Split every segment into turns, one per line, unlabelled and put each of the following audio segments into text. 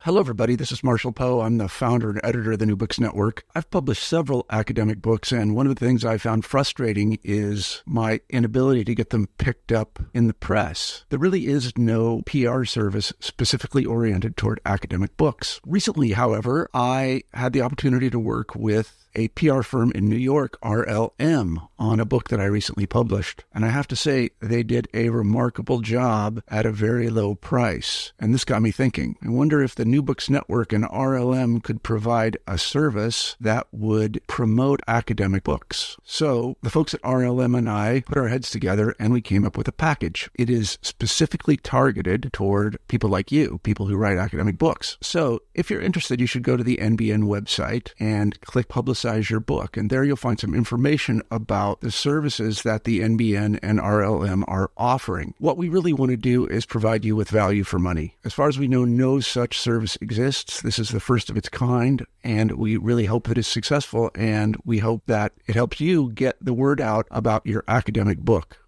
Hello, everybody. This is Marshall Poe. I'm the founder and editor of the New Books Network. I've published several academic books, and one of the things I found frustrating is my inability to get them picked up in the press. There really is no PR service specifically oriented toward academic books. Recently, however, I had the opportunity to work with a PR firm in New York, RLM, on a book that I recently published. And I have to say, they did a remarkable job at a very low price. And this got me thinking. I wonder if the New Books Network and RLM could provide a service that would promote academic books. So the folks at RLM and I put our heads together and we came up with a package. It is specifically targeted toward people like you, people who write academic books. So if you're interested, you should go to the NBN website and click Publicize Your Book. And there you'll find some information about the services that the NBN and RLM are offering. What we really want to do is provide you with value for money. As far as we know, no such service exists. This is the first of its kind, and we really hope that it's successful, and we hope that it helps you get the word out about your academic book.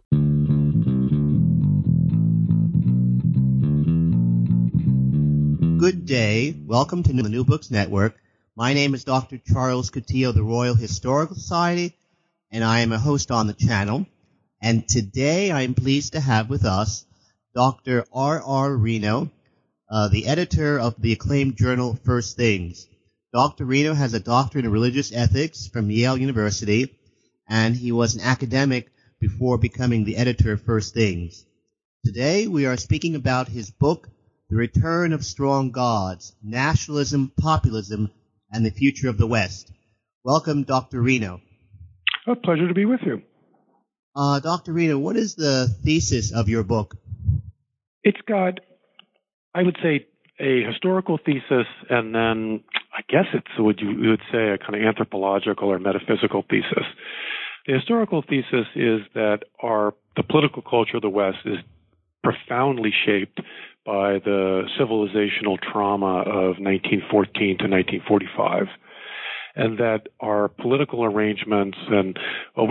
Good day. Welcome to the New Books Network. My name is Dr. Charles Coutinho of the Royal Historical Society, and I am a host on the channel. And today I am pleased to have with us Dr. R.R. Reno, the editor of the acclaimed journal First Things. Dr. Reno has a doctorate in religious ethics from Yale University, and he was an academic before becoming the editor of First Things. Today we are speaking about his book, The Return of Strong Gods, Nationalism, Populism, and the Future of the West. Welcome, Dr. Reno.
A pleasure to be with you.
Dr. Reno, what is the thesis of your book?
It's got, I would say, a historical thesis, and then I guess it's what you would say a kind of anthropological or metaphysical thesis. The historical thesis is that the political culture of the West is profoundly shaped by the civilizational trauma of 1914 to 1945, and that our political arrangements and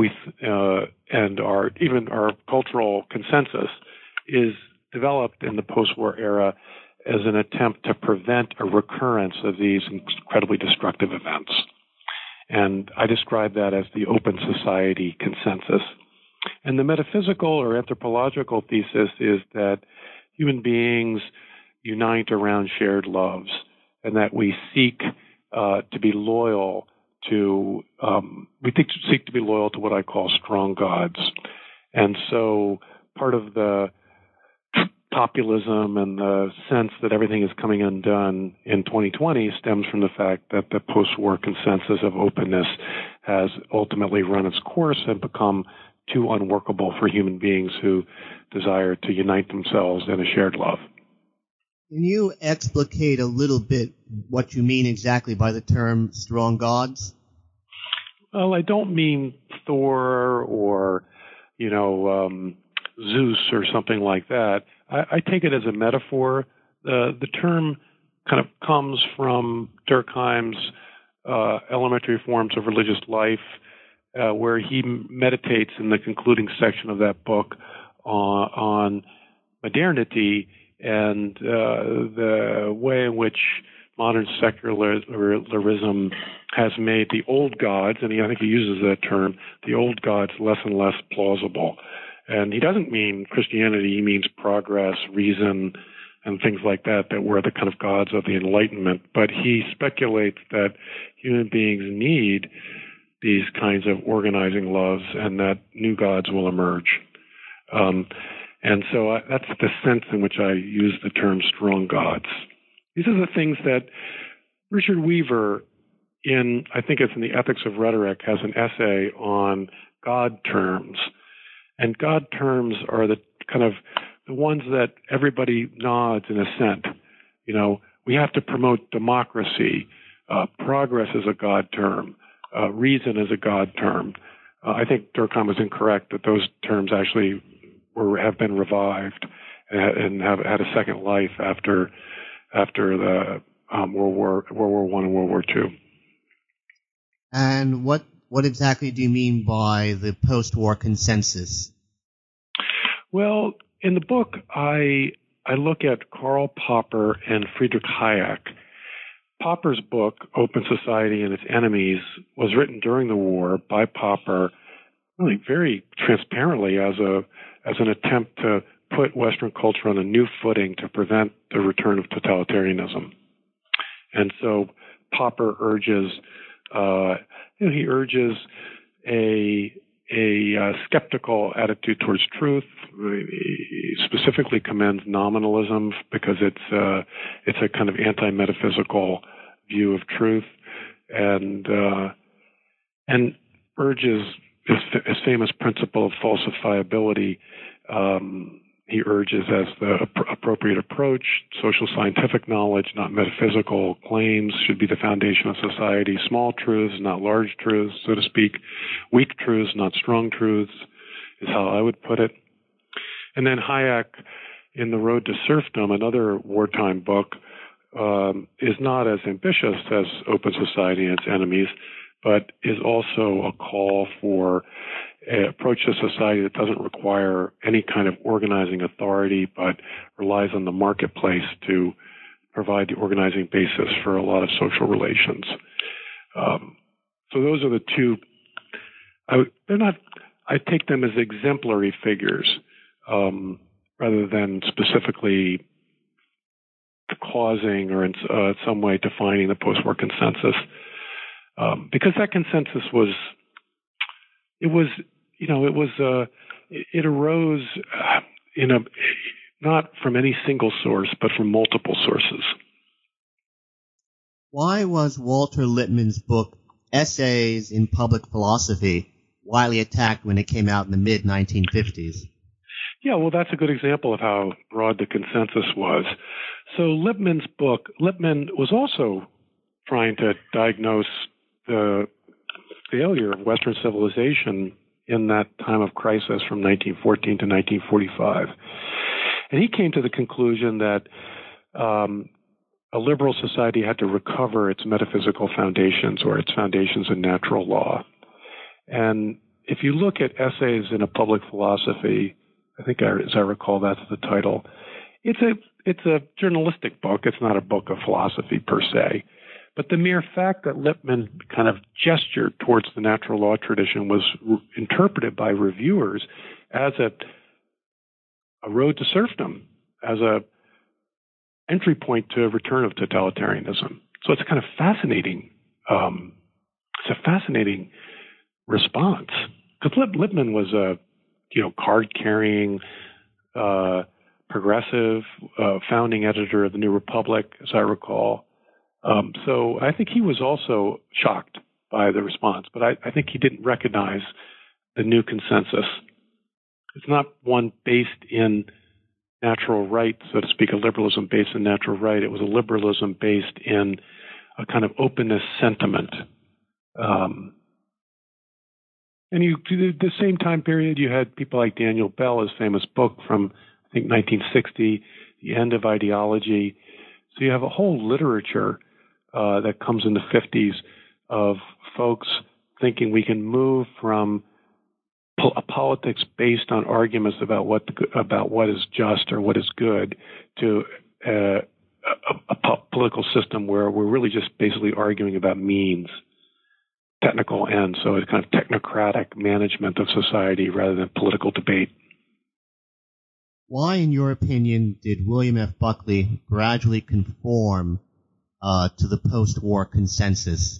our cultural consensus is developed in the post-war era as an attempt to prevent a recurrence of these incredibly destructive events. And I describe that as the open society consensus. And the metaphysical or anthropological thesis is that human beings unite around shared loves, and that we seek to be loyal to what I call strong gods. And so part of the populism and the sense that everything is coming undone in 2020 stems from the fact that the post-war consensus of openness has ultimately run its course and become too unworkable for human beings who desire to unite themselves in a shared love.
Can you explicate a little bit what you mean exactly by the term strong gods?
Well, I don't mean Thor or, Zeus or something like that. I take it as a metaphor. The term kind of comes from Durkheim's Elementary Forms of Religious Life, where he meditates in the concluding section of that book on modernity and the way in which modern secularism has made the old gods, and I think he uses that term, the old gods less and less plausible. And he doesn't mean Christianity, he means progress, reason, and things like that were the kind of gods of the Enlightenment. But he speculates that human beings need these kinds of organizing loves and that new gods will emerge. And so that's the sense in which I use the term strong gods. These are the things that Richard Weaver, I think it's in the Ethics of Rhetoric, has an essay on God terms. And God terms are the kind of the ones that everybody nods in assent. We have to promote democracy. Progress is a God term. Reason is a God term. I think Durkheim was incorrect that those terms actually have been revived and have had a second life after the World War I and World War II.
And what exactly do you mean by the post-war consensus?
Well, in the book, I I look at Karl Popper and Friedrich Hayek. Popper's book, Open Society and Its Enemies, was written during the war by Popper, really very transparently as an attempt to put Western culture on a new footing to prevent the return of totalitarianism. And so Popper urges, he urges a skeptical attitude towards truth. He specifically commends nominalism because it's a kind of anti-metaphysical view of truth, and urges his famous principle of falsifiability. He urges as the appropriate approach, social scientific knowledge, not metaphysical claims, should be the foundation of society. Small truths, not large truths, so to speak. Weak truths, not strong truths, is how I would put it. And then Hayek, in The Road to Serfdom, another wartime book, is not as ambitious as Open Society and Its Enemies, but is also a call for an approach to society that doesn't require any kind of organizing authority, but relies on the marketplace to provide the organizing basis for a lot of social relations. So those are the two. I take them as exemplary figures rather than specifically causing or in some way defining the post-war consensus. Because that consensus it arose not from any single source, but from multiple sources.
Why was Walter Lippmann's book, Essays in Public Philosophy, widely attacked when it came out in the mid-1950s?
Yeah, well, that's a good example of how broad the consensus was. So Lippmann was also trying to diagnose the failure of Western civilization in that time of crisis from 1914 to 1945. And he came to the conclusion that a liberal society had to recover its metaphysical foundations or its foundations in natural law. And if you look at Essays in a Public Philosophy, I think, as I recall, that's the title. It's a journalistic book. It's not a book of philosophy per se. But the mere fact that Lippmann kind of gestured towards the natural law tradition was interpreted by reviewers as a road to serfdom, as a entry point to a return of totalitarianism. So it's kind of fascinating. It's a fascinating response because Lippmann was a card-carrying, progressive, founding editor of the New Republic, as I recall. So I think he was also shocked by the response, but I think he didn't recognize the new consensus. It's not one based in natural right, so to speak, a liberalism based in natural right. It was a liberalism based in a kind of openness sentiment. And the same time period, you had people like Daniel Bell, his famous book from, I think, 1960, The End of Ideology. So you have a whole literature that comes in the 50s of folks thinking we can move from a politics based on arguments about what is just or what is good to a political system where we're really just basically arguing about means, technical ends. So it's kind of technocratic management of society rather than political debate.
Why, in your opinion, did William F. Buckley gradually conform to the post-war consensus?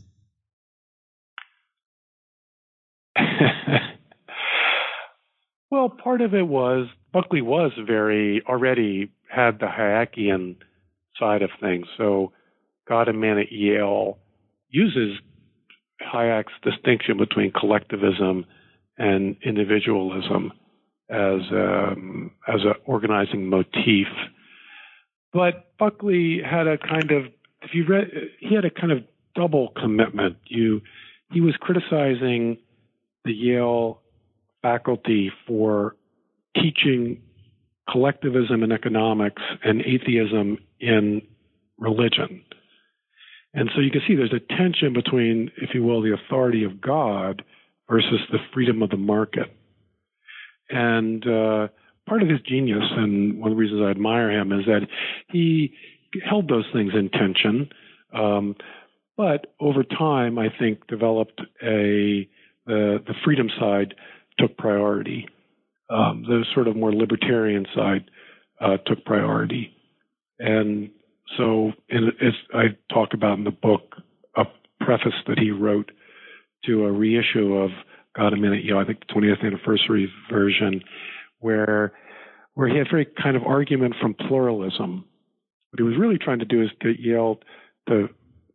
Well, part of it was Buckley was already had the Hayekian side of things. So God and Man at Yale uses Hayek's distinction between collectivism and individualism as an organizing motif. But Buckley had a kind of, he had a kind of double commitment. He was criticizing the Yale faculty for teaching collectivism in economics and atheism in religion. And so you can see there's a tension between, if you will, the authority of God versus the freedom of the market. And part of his genius, and one of the reasons I admire him, is that he held those things in tension, but over time, I think developed the freedom side took priority. The sort of more libertarian side took priority, and so as I talk about in the book, a preface that he wrote to a reissue of God a Minute Yale, I think the 20th anniversary version, where he had very kind of argument from pluralism. What he was really trying to do is get Yale to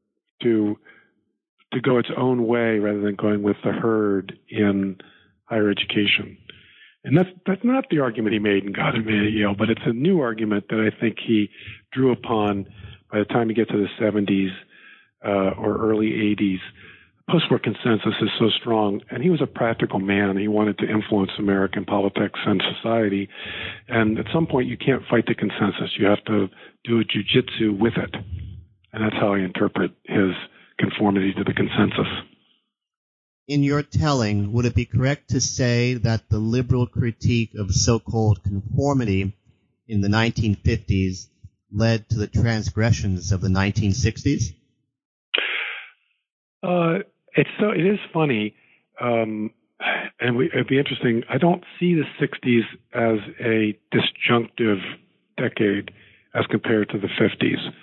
go its own way rather than going with the herd in higher education. And that's not the argument he made in God a Minute at Yale, but it's a new argument that I think he drew upon by the time you get to the 70s or early 80s. Post-war consensus is so strong, and he was a practical man. He wanted to influence American politics and society, and at some point you can't fight the consensus. You have to do a jujitsu with it, and that's how I interpret his conformity to the consensus.
In your telling, would it be correct to say that the liberal critique of so-called conformity in the 1950s led to the transgressions of the 1960s?
It is funny, and it'd be interesting. I don't see the 60s as a disjunctive decade as compared to the 50s.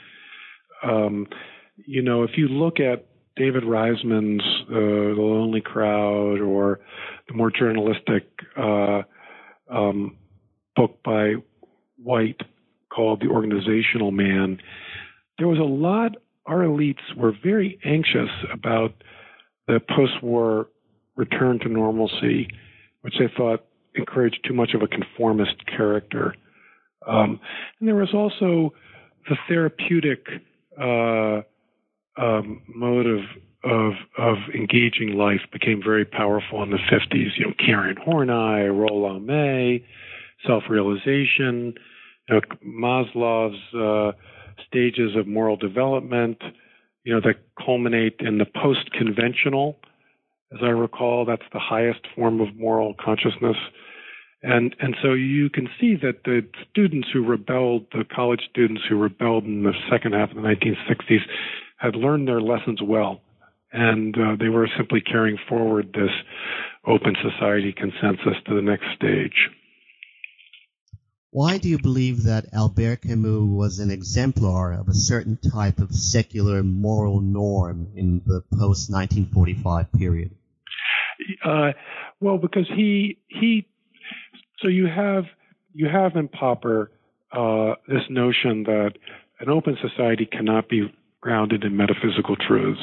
If you look at David Reisman's The Lonely Crowd, or the more journalistic book by White called The Organizational Man, there was a lot. Our elites were very anxious about the post-war return to normalcy, which they thought encouraged too much of a conformist character. And there was also the therapeutic mode of engaging life became very powerful in the 50s. Karen Horney, Rollo May, self-realization, Maslow's stages of moral development, that culminate in the post-conventional. As I recall, that's the highest form of moral consciousness. And so you can see that the students who rebelled, the college students who rebelled in the second half of the 1960s, had learned their lessons well. And they were simply carrying forward this open society consensus to the next stage.
Why do you believe that Albert Camus was an exemplar of a certain type of secular moral norm in the post-1945 period?
Well, because so you have in Popper this notion that an open society cannot be grounded in metaphysical truths.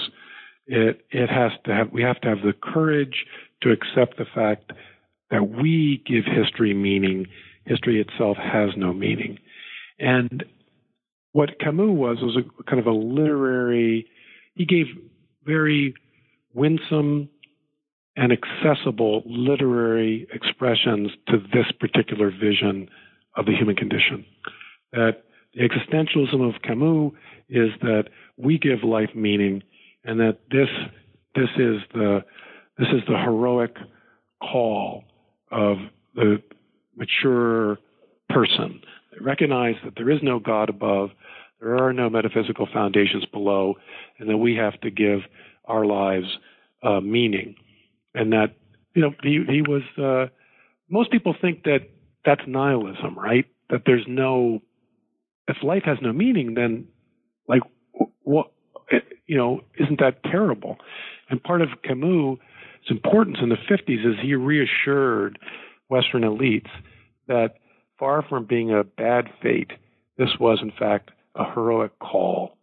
We have to have the courage to accept the fact that we give history meaning. History itself has no meaning. And what Camus was a kind of a literary, he gave very winsome and accessible literary expressions to this particular vision of the human condition. That the existentialism of Camus is that we give life meaning, and that this is the heroic call of the mature person. They recognize that there is no God above, there are no metaphysical foundations below, and that we have to give our lives meaning. And that, he was, most people think that that's nihilism, right? That there's if life has no meaning, then, what, isn't that terrible? And part of Camus' importance in the 50s is he reassured Western elites that far from being a bad fate, this was in fact a heroic call.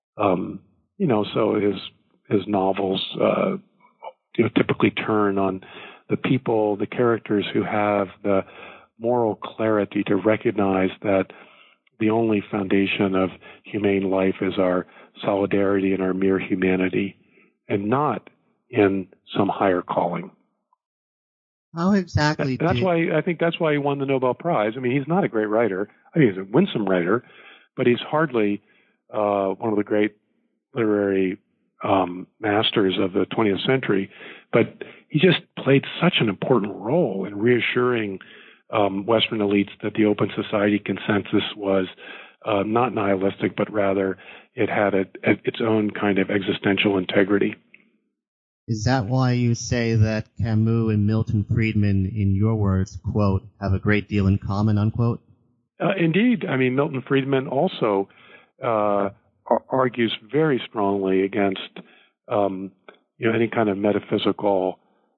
So his novels typically turn on the people, the characters who have the moral clarity to recognize that the only foundation of humane life is our solidarity and our mere humanity, and not in some higher calling.
How exactly?
That's why he won the Nobel Prize. I mean, he's not a great writer. I mean, he's a winsome writer, but he's hardly one of the great literary masters of the 20th century. But he just played such an important role in reassuring Western elites that the open society consensus was not nihilistic, but rather it had its own kind of existential integrity.
Is that why you say that Camus and Milton Friedman, in your words, quote, have a great deal in common, unquote?
Indeed. I mean, Milton Friedman also argues very strongly against any kind of metaphysical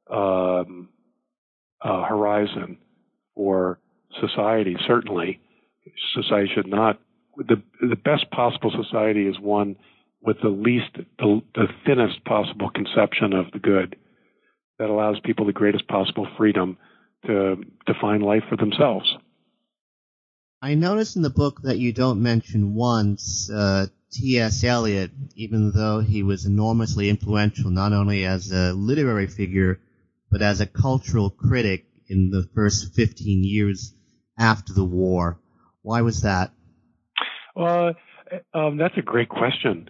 horizon for society. Certainly, society should not. The best possible society is one with the thinnest possible conception of the good that allows people the greatest possible freedom to define life for themselves.
I noticed in the book that you don't mention once T.S. Eliot, even though he was enormously influential not only as a literary figure, but as a cultural critic in the first 15 years after the war. Why was that?
That's a great question.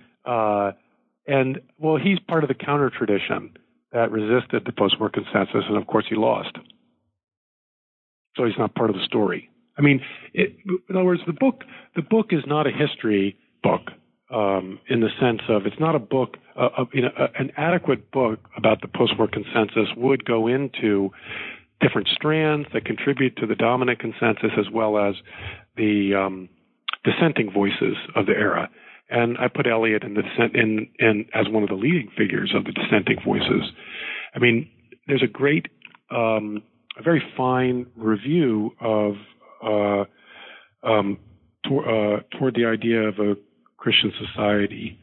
He's part of the counter tradition that resisted the post-war consensus, and of course he lost. So he's not part of the story. I mean, in other words, the book is not a history book in the sense of it's not a book. An adequate book about the post-war consensus would go into different strands that contribute to the dominant consensus as well as the dissenting voices of the era. And I put Eliot in as one of the leading figures of the dissenting voices. I mean, there's a very fine review of toward the idea of a Christian society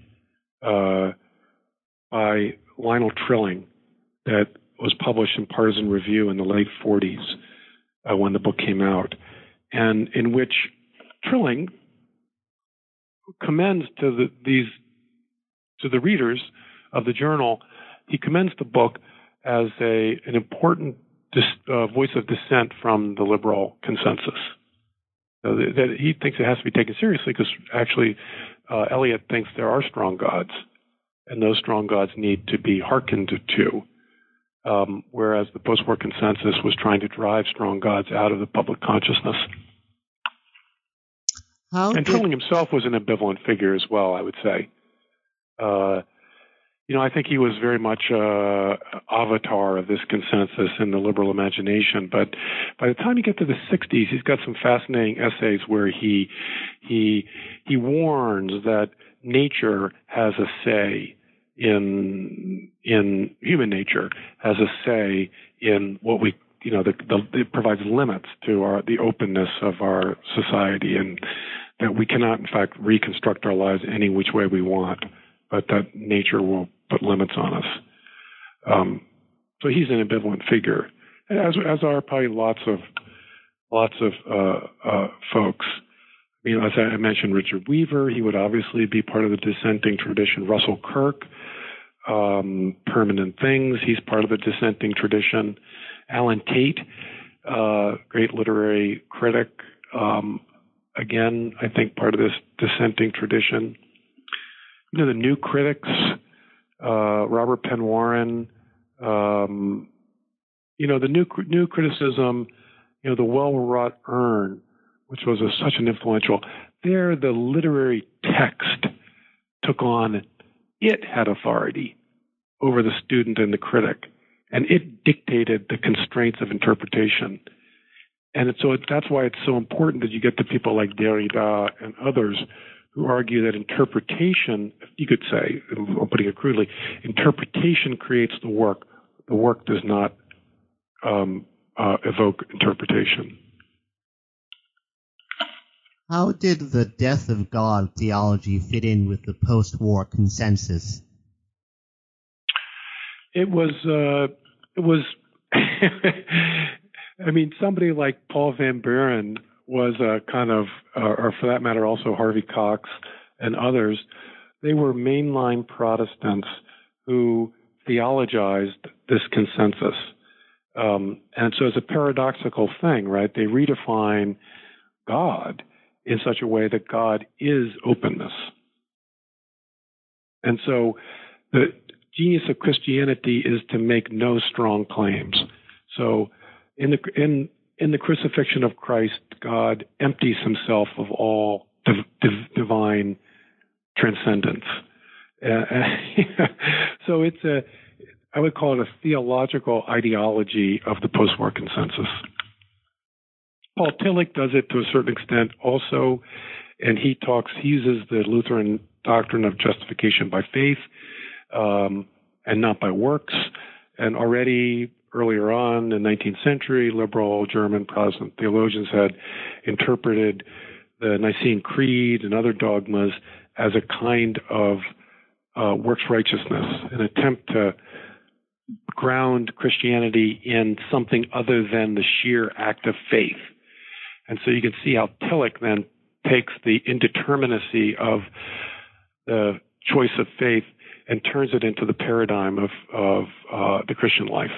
by Lionel Trilling that was published in Partisan Review in the late 40s when the book came out, and in which Trilling commends to the readers of the journal, he commends the book as an important voice of dissent from the liberal consensus. That he thinks it has to be taken seriously because actually Eliot thinks there are strong gods, and those strong gods need to be hearkened to, whereas the post-war consensus was trying to drive strong gods out of the public consciousness. Trilling himself was an ambivalent figure as well, I would say. I think he was very much avatar of this consensus in the liberal imagination. But by the time you get to the 60s, he's got some fascinating essays where he warns that nature has a say in human nature has a say in what we it provides limits to the openness of our society, and that we cannot in fact reconstruct our lives any which way we want, but that nature will put limits on us. So he's an ambivalent figure, as are probably lots of folks. As I mentioned, Richard Weaver, he would obviously be part of the dissenting tradition. Russell Kirk, Permanent Things, he's part of the dissenting tradition. Alan Tate, great literary critic, again, I think part of this dissenting tradition. The new critics, Robert Penn Warren, the new criticism, the well-wrought urn, which was such an influential. There, the literary text took on, it had authority over the student and the critic, and it dictated the constraints of interpretation. And so that's why it's so important that you get to people like Derrida and others who argue that interpretation, you could say, I'm putting it crudely, interpretation creates the work. The work does not evoke interpretation.
How did the death of God theology fit in with the post-war consensus?
It was somebody like Paul Van Buren was a kind of, or for that matter, also Harvey Cox and others. They were mainline Protestants who theologized this consensus. And so it's a paradoxical thing, right? They redefine God in such a way that God is openness. And so the genius of Christianity is to make no strong claims. So in in the crucifixion of Christ, God empties himself of all divine transcendence. So I would call it a theological ideology of the post-war consensus. Paul Tillich does it to a certain extent also, and he uses the Lutheran doctrine of justification by faith and not by works. And already earlier on in the 19th century, liberal German Protestant theologians had interpreted the Nicene Creed and other dogmas as a kind of works righteousness, an attempt to ground Christianity in something other than the sheer act of faith. And so you can see how Tillich then takes the indeterminacy of the choice of faith and turns it into the paradigm of the Christian life.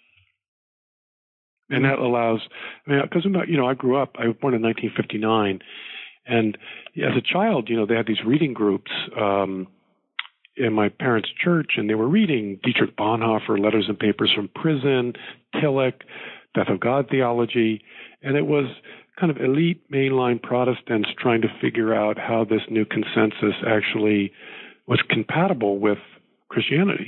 And that allows, because I grew up, I was born in 1959, and as a child, they had these reading groups in my parents' church, and they were reading Dietrich Bonhoeffer, Letters and Papers from Prison, Tillich, Death of God theology, and it was kind of elite mainline Protestants trying to figure out how this new consensus actually was compatible with Christianity.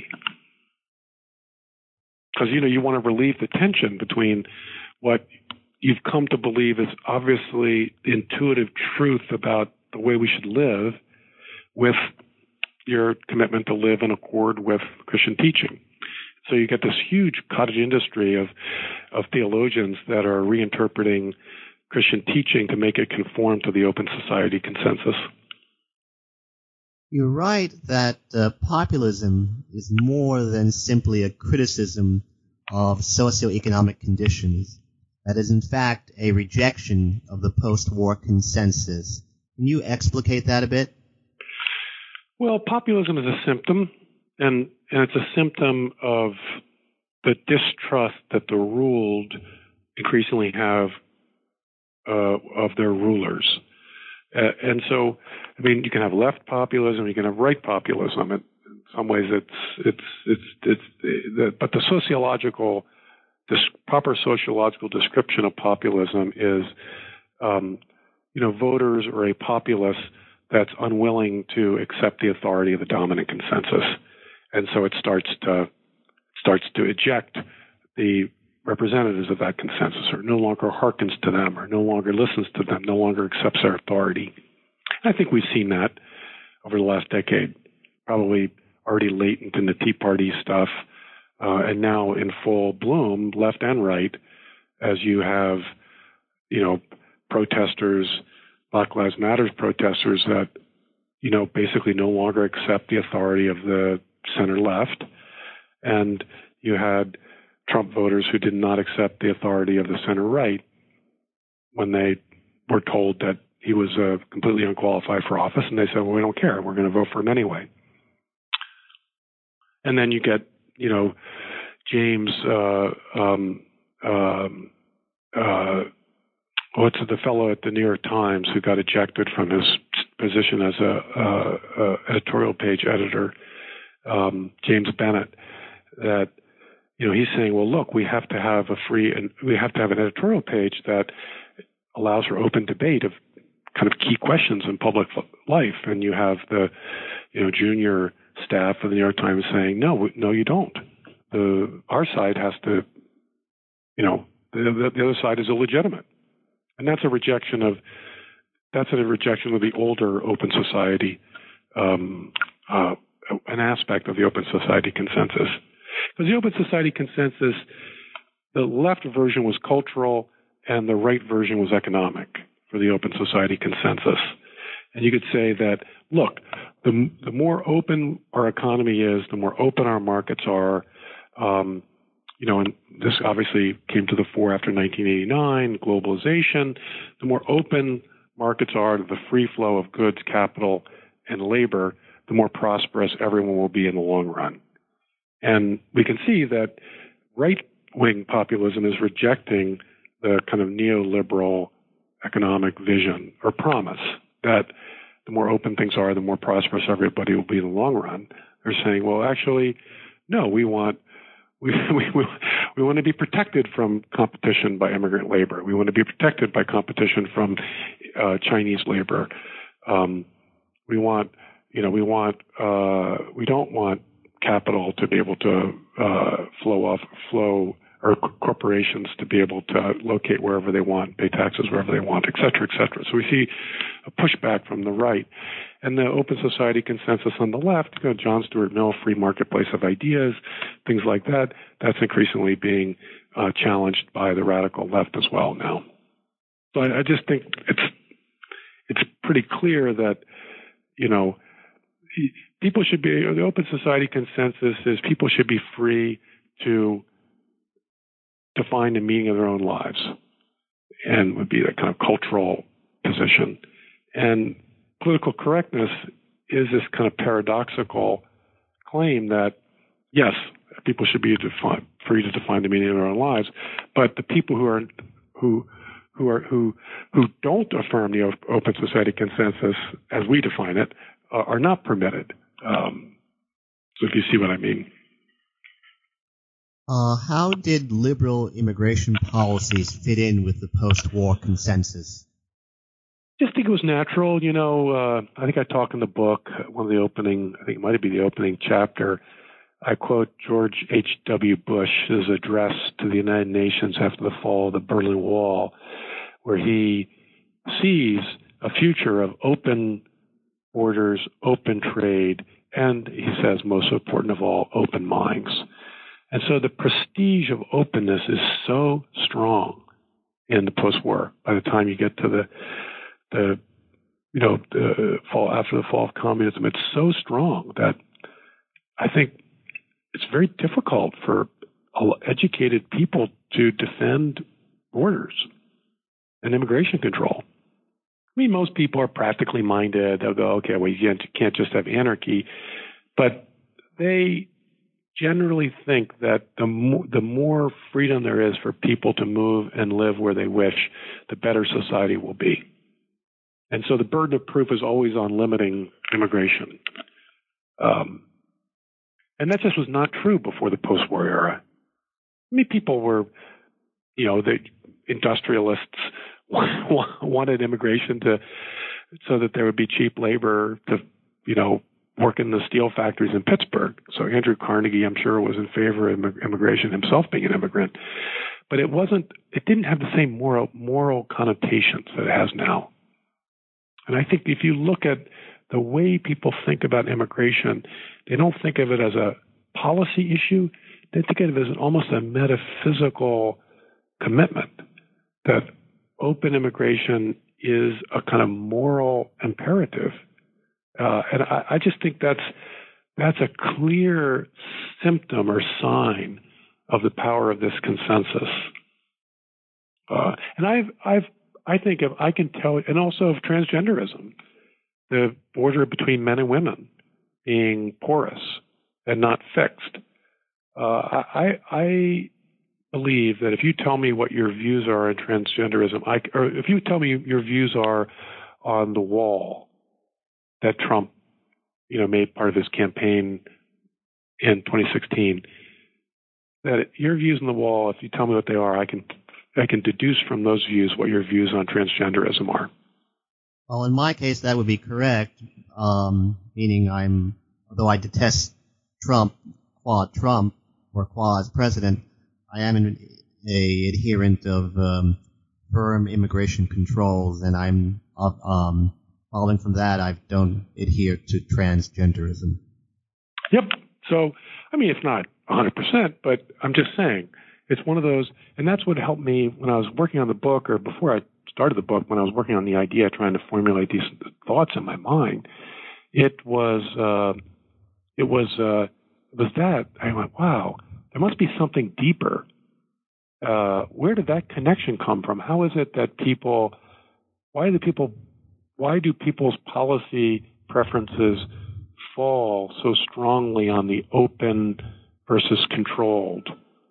Because, you want to relieve the tension between what you've come to believe is obviously intuitive truth about the way we should live with your commitment to live in accord with Christian teaching. So you get this huge cottage industry of theologians that are reinterpreting Christian teaching to make it conform to the open society consensus.
You're right that populism is more than simply a criticism of socioeconomic conditions. That is, in fact, a rejection of the post-war consensus. Can you explicate that a bit?
Well, populism is a symptom, and it's a symptom of the distrust that the ruled increasingly have of their rulers. And so, you can have left populism, you can have right populism. In some ways, but the proper sociological description of populism is, voters or a populace that's unwilling to accept the authority of the dominant consensus, and so it starts to eject the representatives of that consensus, or no longer hearkens to them, or no longer listens to them, no longer accepts their authority. And I think we've seen that over the last decade, probably already latent in the Tea Party stuff, and now in full bloom, left and right, as you have, protesters, Black Lives Matter protesters that, basically no longer accept the authority of the center left. And you had Trump voters who did not accept the authority of the center right when they were told that he was completely unqualified for office, and they said, well, we don't care. We're going to vote for him anyway. And then you get, James, what's the fellow at the New York Times who got ejected from his position as a editorial page editor, James Bennett, that, he's saying, well, look, we have to have an editorial page that allows for open debate of kind of key questions in public life. And you have the, junior staff of the New York Times saying, no, you don't. Our side has to, the other side is illegitimate. And that's a rejection of the older open society, an aspect of the open society consensus. Because the open society consensus, the left version was cultural and the right version was economic for the open society consensus. And you could say that, look, the more open our economy is, the more open our markets are, and this obviously came to the fore after 1989, globalization, the more open markets are to the free flow of goods, capital, and labor, the more prosperous everyone will be in the long run. And we can see that right-wing populism is rejecting the kind of neoliberal economic vision or promise that the more open things are, the more prosperous everybody will be in the long run. They're saying, well, actually, no, we want We want to be protected from competition by immigrant labor. We want to be protected by competition from Chinese labor. We don't want capital to be able to flow, or corporations to be able to locate wherever they want, pay taxes wherever they want, et cetera, et cetera. So we see a pushback from the right. And the open society consensus on the left, John Stuart Mill, free marketplace of ideas, things like that, that's increasingly being challenged by the radical left as well now. So I just think it's pretty clear that, people should be, the open society consensus is people should be free to define the meaning of their own lives, and would be that kind of cultural position. And political correctness is this kind of paradoxical claim that, yes, people should be free to define the meaning of their own lives, but the people who don't affirm the open society consensus as we define it are not permitted. So if you see what I mean.
How did liberal immigration policies fit in with the post-war consensus?
Just think it was natural. I think I talk in the book, I think it might be the opening chapter, I quote George H.W. Bush's address to the United Nations after the fall of the Berlin Wall, where he sees a future of open borders, open trade, and he says, most important of all, open minds. And so the prestige of openness is so strong in the post-war. By the time you get to the fall, after the fall of communism, it's so strong that I think it's very difficult for educated people to defend borders and immigration control. I mean, most people are practically minded. They'll go, okay, well, you can't just have anarchy. But they generally think that the more freedom there is for people to move and live where they wish, the better society will be. And so the burden of proof is always on limiting immigration. And that just was not true before the post-war era. I mean, people were, the industrialists wanted immigration so that there would be cheap labor to, work in the steel factories in Pittsburgh. So Andrew Carnegie, I'm sure, was in favor of immigration himself, being an immigrant. But it didn't have the same moral connotations that it has now. And I think if you look at the way people think about immigration, they don't think of it as a policy issue. They think of it as almost a metaphysical commitment that open immigration is a kind of moral imperative. And I just think that's a clear symptom or sign of the power of this consensus. And I think if I can tell, and also of transgenderism, the border between men and women being porous and not fixed. I believe that if you tell me what your views are on transgenderism, or if you tell me your views are on the wall that Trump, made part of his campaign in 2016, that your views on the wall, if you tell me what they are, I can deduce from those views what your views on transgenderism are.
Well, in my case, that would be correct, meaning although I detest Trump as president, I am an adherent of firm immigration controls, and I'm following from that, I don't adhere to transgenderism.
Yep. So, it's not 100%, but I'm just saying it's one of those, and that's what helped me when I was working on the book, or before I started the book, when I was working on the idea, trying to formulate these thoughts in my mind. It was that I went, wow, there must be something deeper. Where did that connection come from? How is it that why do people's policy preferences fall so strongly on the open versus controlled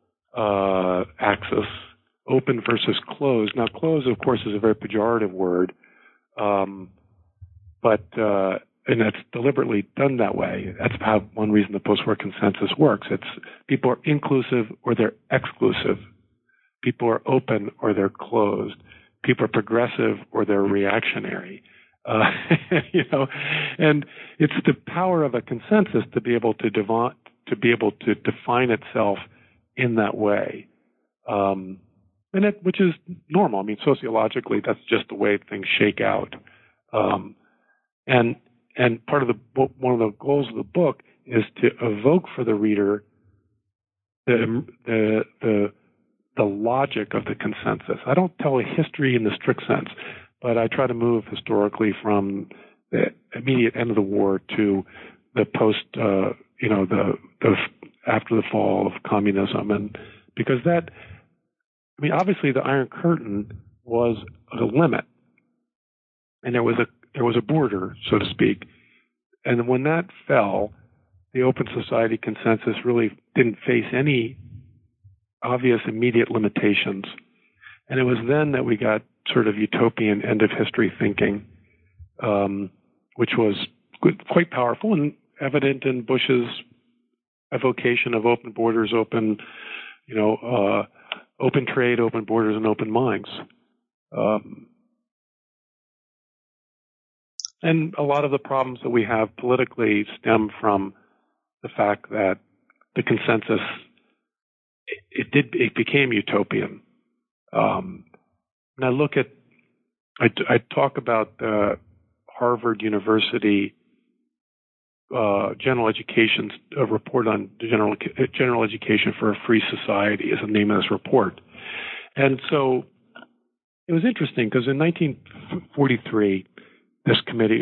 axis, open versus closed? Now, closed, of course, is a very pejorative word, but and that's deliberately done that way. That's how one reason the post-war consensus works. It's people are inclusive or they're exclusive. People are open or they're closed. People are progressive or they're reactionary. And it's the power of a consensus to be able to define itself in that way, which is normal. I mean, sociologically, that's just the way things shake out. And part of the book, one of the goals of the book is to evoke for the reader the logic of the consensus. I don't tell a history in the strict sense, but I try to move historically from the immediate end of the war to the post, the after the fall of communism, and because obviously the Iron Curtain was a limit, and there was a border, so to speak, and when that fell, the Open Society consensus really didn't face any obvious immediate limitations, and it was then that we got sort of utopian end of history thinking, which was quite powerful and evident in Bush's evocation of open borders, open trade, open borders, and open minds. And a lot of the problems that we have politically stem from the fact that the consensus it became utopian. And I talk about the Harvard University General Education's report on general education for a free society is the name of this report. And so it was interesting because in 1943, this committee,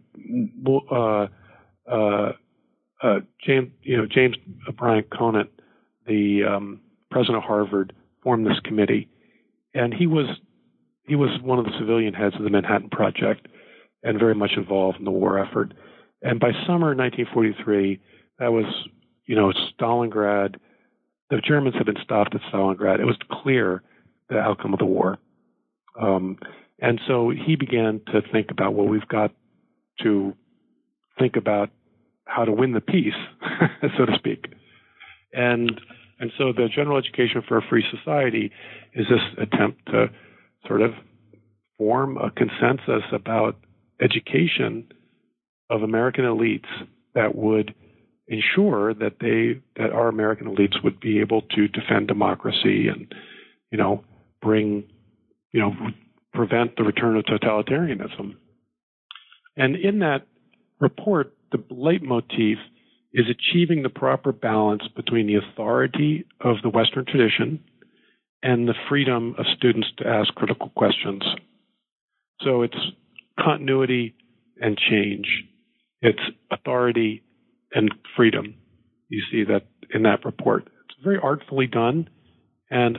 James Bryant Conant, the president of Harvard, formed this committee, and he was one of the civilian heads of the Manhattan Project and very much involved in the war effort. And by summer 1943, that was, Stalingrad. The Germans had been stopped at Stalingrad. It was clear the outcome of the war. And so he began to think about, well, we've got to think about how to win the peace, so to speak. And so the General Education for a Free Society is this attempt to sort of form a consensus about education of American elites that would ensure that our American elites would be able to defend democracy and, prevent the return of totalitarianism. And in that report, the leitmotif is achieving the proper balance between the authority of the Western tradition and the freedom of students to ask critical questions. So it's continuity and change. It's authority and freedom. You see that in that report. It's very artfully done. And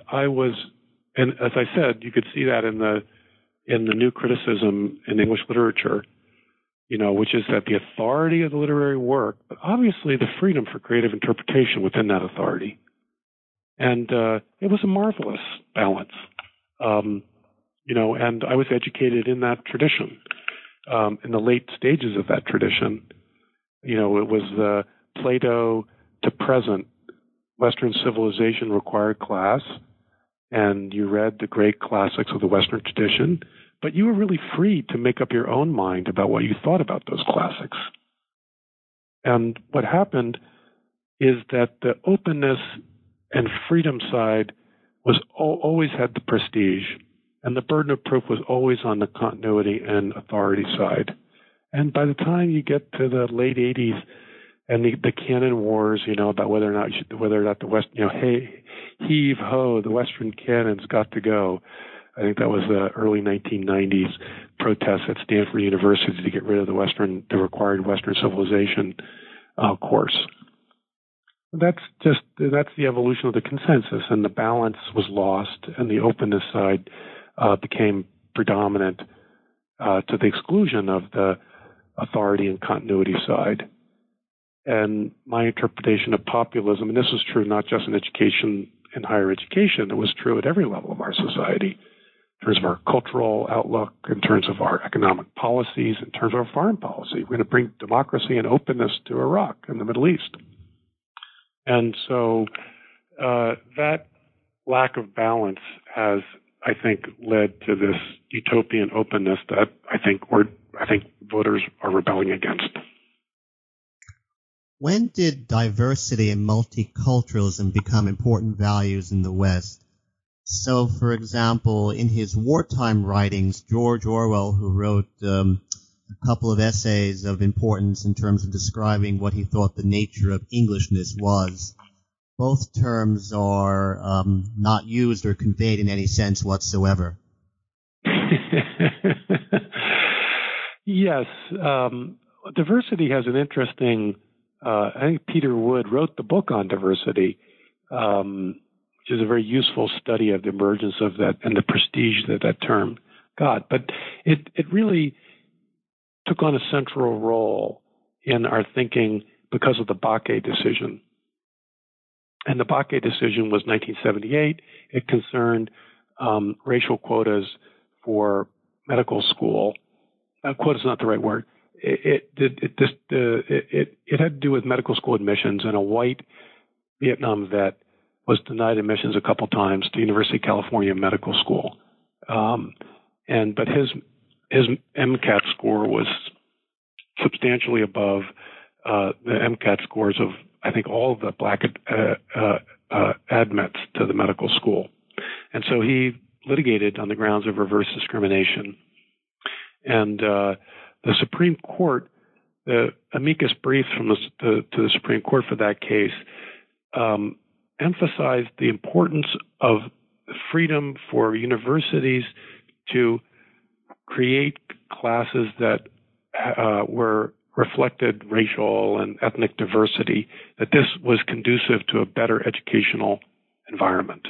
as I said, you could see that in the new criticism in English literature, which is that the authority of the literary work, but obviously the freedom for creative interpretation within that authority. And it was a marvelous balance, and I was educated in that tradition. In the late stages of that tradition, it was the Plato to present Western civilization required class, and you read the great classics of the Western tradition, but you were really free to make up your own mind about what you thought about those classics. And what happened is that the openness and freedom side was always had the prestige, and the burden of proof was always on the continuity and authority side. And by the time you get to the late 80s and the canon wars, about whether or not the West, hey, heave ho, the Western canon's got to go. I think that was the early 1990s protests at Stanford University to get rid of the required Western civilization course. That's the evolution of the consensus, and the balance was lost, and the openness side became predominant to the exclusion of the authority and continuity side. And my interpretation of populism, and this was true not just in education and higher education, it was true at every level of our society, terms of our cultural outlook, in terms of our economic policies, in terms of our foreign policy. We're going to bring democracy and openness to Iraq and the Middle East. And so that lack of balance has, I think, led to this utopian openness that I think voters are rebelling against.
When did diversity and multiculturalism become important values in the West? So, for example, in his wartime writings, George Orwell, who wrote a couple of essays of importance in terms of describing what he thought the nature of Englishness was, both terms are not used or conveyed in any sense whatsoever.
Yes. Diversity has an interesting, I think Peter Wood wrote the book on diversity, which is a very useful study of the emergence of that and the prestige that that term got. But it really took on a central role in our thinking because of the Bakke decision. And the Bakke decision was 1978. It concerned racial quotas for medical school. Quota is not the right word. It had to do with medical school admissions, and a white Vietnam vet was denied admissions a couple times to University of California Medical School. But his MCAT score was substantially above the MCAT scores of, I think, all of the black admits to the medical school. And so he litigated on the grounds of reverse discrimination. And the Supreme Court, the amicus briefs from to the Supreme Court for that case, emphasized the importance of freedom for universities to create classes that reflected racial and ethnic diversity, that this was conducive to a better educational environment.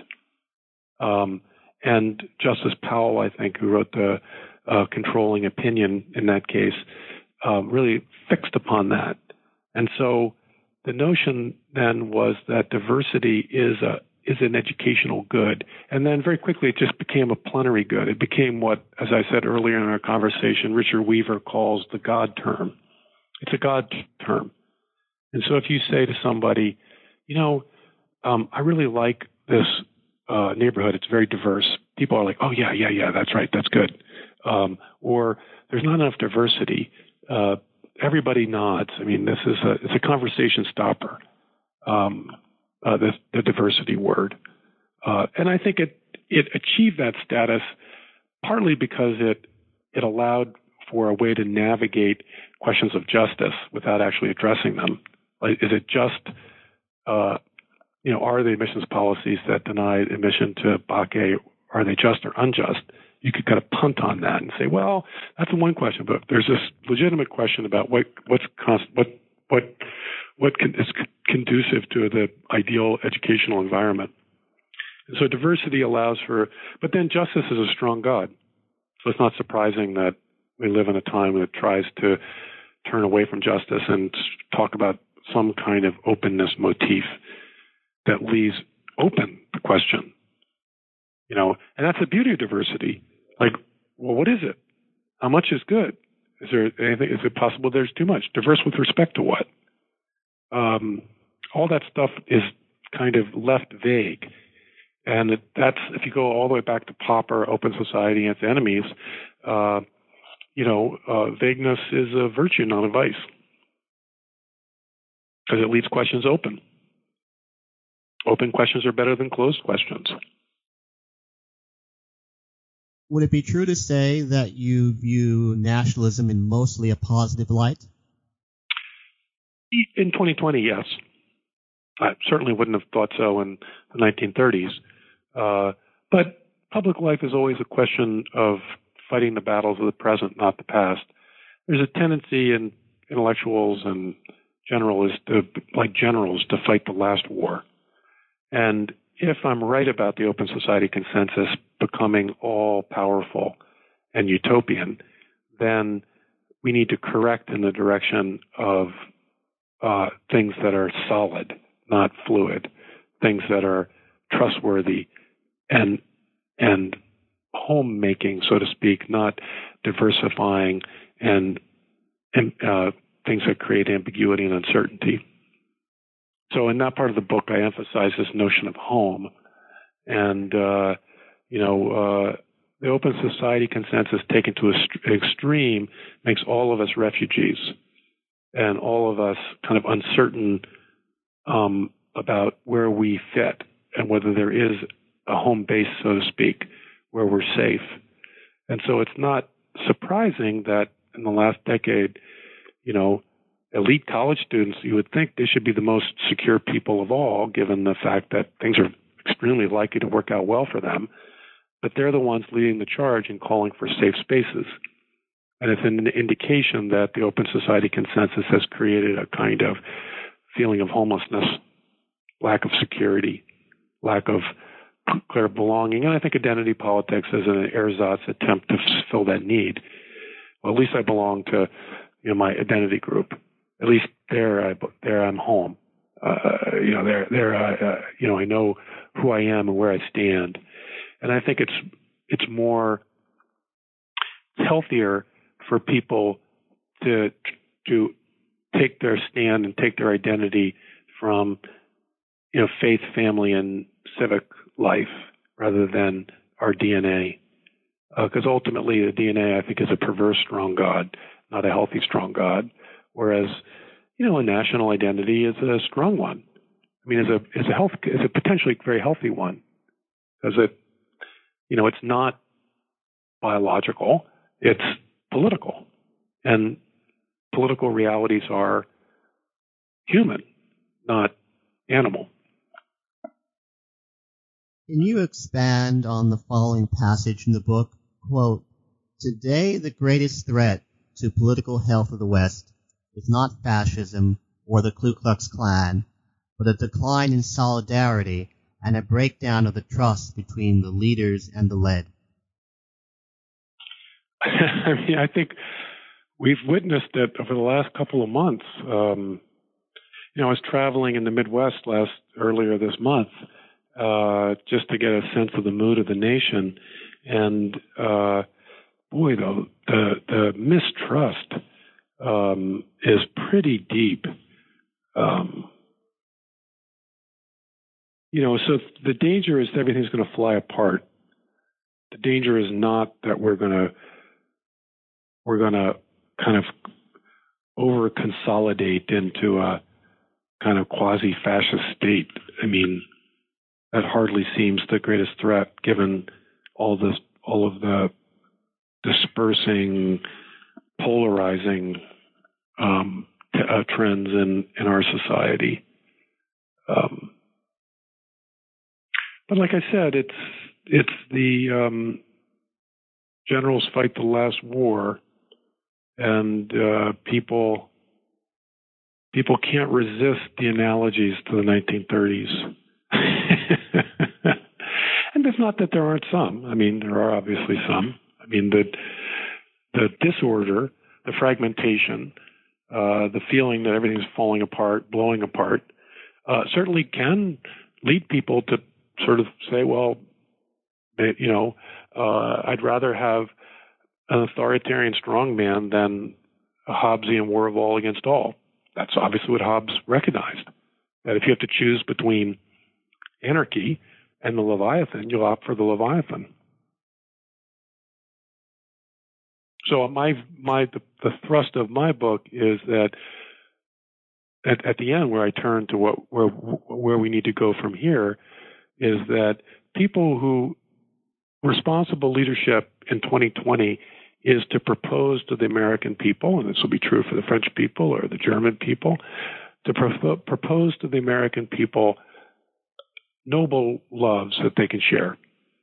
And Justice Powell, I think, who wrote the controlling opinion in that case, really fixed upon that. And so the notion then was that diversity is an educational good. And then very quickly it just became a plenary good. It became what, as I said earlier in our conversation, Richard Weaver calls the God term. It's a God term. And so if you say to somebody, I really like this neighborhood, it's very diverse, people are like, oh, yeah, that's right, that's good. Or there's not enough diversity. Everybody nods. I mean, it's a conversation stopper, the diversity word. And I think it achieved that status partly because it allowed for a way to navigate questions of justice without actually addressing them. Like, is it just, are the admissions policies that deny admission to Bakke, are they just or unjust? You could kind of punt on that and say, well, that's the one question, but there's this legitimate question about what is conducive to the ideal educational environment. And so diversity allows for, but then justice is a strong God. So it's not surprising that we live in a time that tries to turn away from justice and talk about some kind of openness motif that leaves open the question. And that's the beauty of diversity. Like, well, what is it? How much is good? Is there anything? Is it possible there's too much? Diverse with respect to what? All that stuff is kind of left vague. And that's, if you go all the way back to Popper, Open Society and its enemies, vagueness is a virtue, not a vice. Because it leaves questions open. Open questions are better than closed questions.
Would it be true to say that you view nationalism in mostly a positive light?
In 2020, yes. I certainly wouldn't have thought so in the 1930s. But public life is always a question of fighting the battles of the present, not the past. There's a tendency in intellectuals and generals to fight the last war. And if I'm right about the Open Society consensus becoming all-powerful and utopian, then we need to correct in the direction of things that are solid, not fluid, things that are trustworthy and homemaking, so to speak, not diversifying and things that create ambiguity and uncertainty. So in that part of the book, I emphasize this notion of home. And, the open society consensus taken to an extreme makes all of us refugees and all of us kind of uncertain about where we fit and whether there is a home base, so to speak, where we're safe. And so it's not surprising that in the last decade, elite college students, you would think they should be the most secure people of all, given the fact that things are extremely likely to work out well for them. But they're the ones leading the charge in calling for safe spaces. And it's an indication that the open society consensus has created a kind of feeling of homelessness, lack of security, lack of clear belonging. And I think identity politics is an ersatz attempt to fill that need. Well, at least I belong to my identity group. At least there I'm home. I know who I am and where I stand. And I think it's more healthier for people to take their stand and take their identity from faith, family, and civic life rather than our DNA. Because ultimately the DNA, I think, is a perverse strong God, not a healthy strong God. Whereas, a national identity is a strong one. I mean, is a potentially very healthy one, because it's not biological, it's political, and political realities are human, not animal.
Can you expand on the following passage in the book? Quote, "Today, the greatest threat to political health of the West is not fascism or the Ku Klux Klan, but a decline in solidarity and a breakdown of the trust between the leaders and the led."
I think we've witnessed it over the last couple of months. I was traveling in the Midwest earlier this month just to get a sense of the mood of the nation, and the mistrust is pretty deep. So the danger is everything's going to fly apart. The danger is not that we're going to kind of over consolidate into a kind of quasi-fascist state. I mean, that hardly seems the greatest threat, given all of the dispersing, polarizing trends in our society. But like I said, it's the generals fight the last war, and people can't resist the analogies to the 1930s. And it's not that there aren't some. I mean, there are obviously some. I mean, the disorder, the fragmentation, the feeling that everything's falling apart, blowing apart, certainly can lead people to sort of say, well, I'd rather have an authoritarian strongman than a Hobbesian war of all against all. That's obviously what Hobbes recognized, that if you have to choose between anarchy and the Leviathan, you'll opt for the Leviathan. So the thrust of my book is that at the end, where I turn to where we need to go from here, is that responsible leadership in 2020 is to propose to the American people, and this will be true for the French people or the German people, to propose to the American people noble loves that they can share.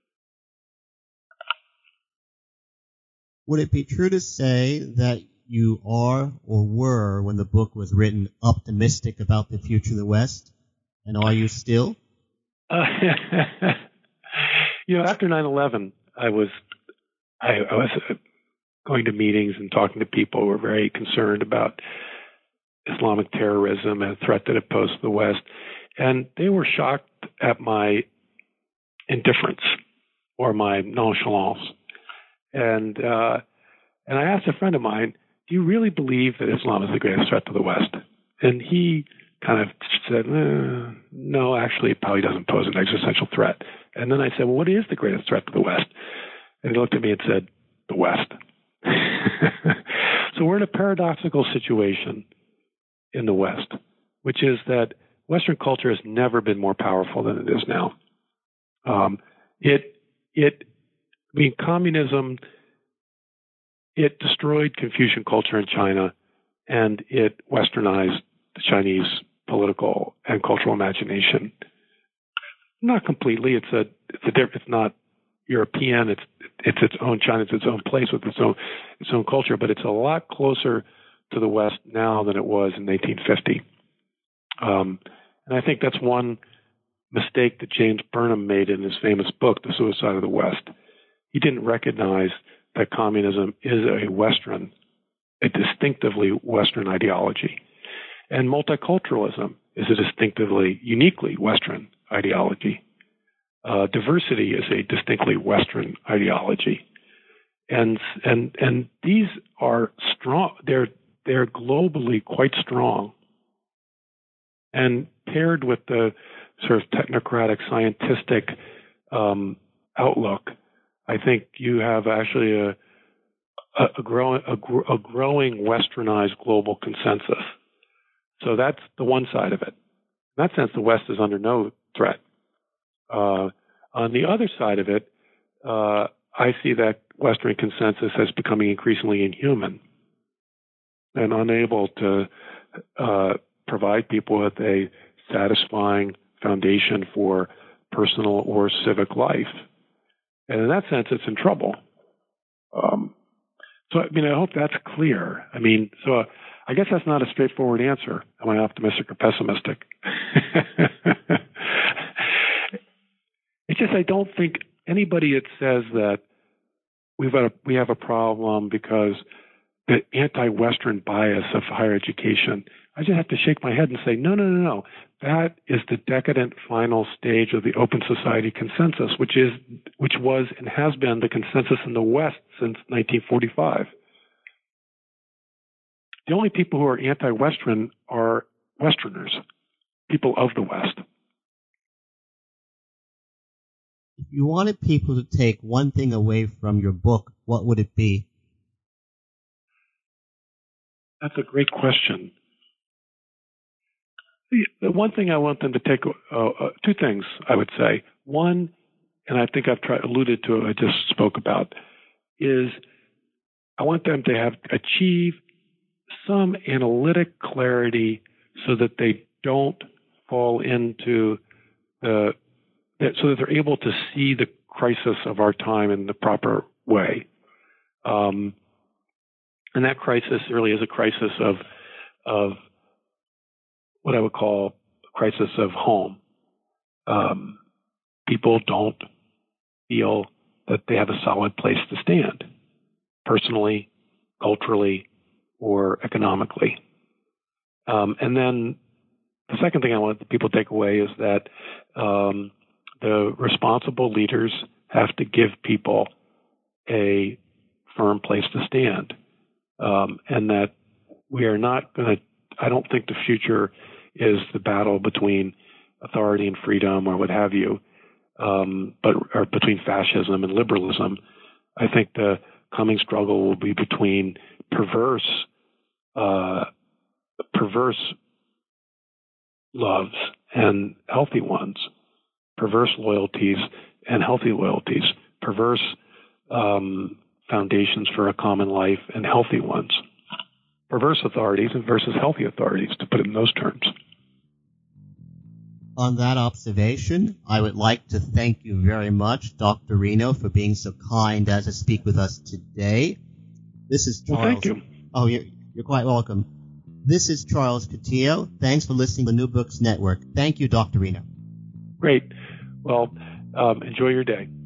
Would it be true to say that you are or were, when the book was written, optimistic about the future of the West? And are you still?
After 9/11, I was going to meetings and talking to people who were very concerned about Islamic terrorism and the threat that it posed to the West. And they were shocked at my indifference or my nonchalance. And I asked a friend of mine, do you really believe that Islam is the greatest threat to the West? And he kind of said, no, actually, it probably doesn't pose an existential threat. And then I said, well, what is the greatest threat to the West? And he looked at me and said, the West. So we're in a paradoxical situation in the West, which is that Western culture has never been more powerful than it is now. Communism, it destroyed Confucian culture in China, and it westernized the Chinese political and cultural imagination. Not completely. It's not European. It's its own China. It's its own place with its own culture. But it's a lot closer to the West now than it was in 1850. And I think that's one mistake that James Burnham made in his famous book, The Suicide of the West. He didn't recognize that communism is a distinctively Western ideology. And multiculturalism is a distinctively, uniquely Western ideology. Diversity is a distinctly Western ideology. And these are strong. They're globally quite strong. And paired with the sort of technocratic, scientific outlook, I think you have actually a growing Westernized global consensus. So that's the one side of it. In that sense, the West is under no threat. On the other side of it, I see that Western consensus as becoming increasingly inhuman and unable to provide people with a satisfying foundation for personal or civic life. And in that sense, it's in trouble. So, I hope that's clear. So I guess that's not a straightforward answer. Am I optimistic or pessimistic? It's just I don't think anybody that says that we have a problem because the anti-Western bias of higher education, I just have to shake my head and say, no. That is the decadent final stage of the open society consensus, which was and has been the consensus in the West since 1945. The only people who are anti-Western are Westerners, people of the West.
If you wanted people to take one thing away from your book, what would it be?
That's a great question. The one thing I want them to take, two things I would say. One, and I think I've alluded to it, I just spoke about, is I want them to achieve some analytic clarity so that they don't fall into so that they're able to see the crisis of our time in the proper way. And that crisis really is a crisis of what I would call a crisis of home. People don't feel that they have a solid place to stand, personally, culturally, or economically. And then the second thing I want people to take away is that the responsible leaders have to give people a firm place to stand. And that we are not going to, I don't think the future is the battle between authority and freedom or what have you, or between fascism and liberalism. I think the coming struggle will be between perverse loves and healthy ones, perverse loyalties and healthy loyalties, perverse foundations for a common life and healthy ones, perverse authorities versus healthy authorities, to put it in those terms.
On that observation, I would like to thank you very much, Dr. Reno, for being so kind as to speak with us today. This is Charles.
Well, thank you.
Oh, you're quite welcome. This is Charles Coutinho. Thanks for listening to the New Books Network. Thank you, Dr. Reno.
Great. Well, enjoy your day.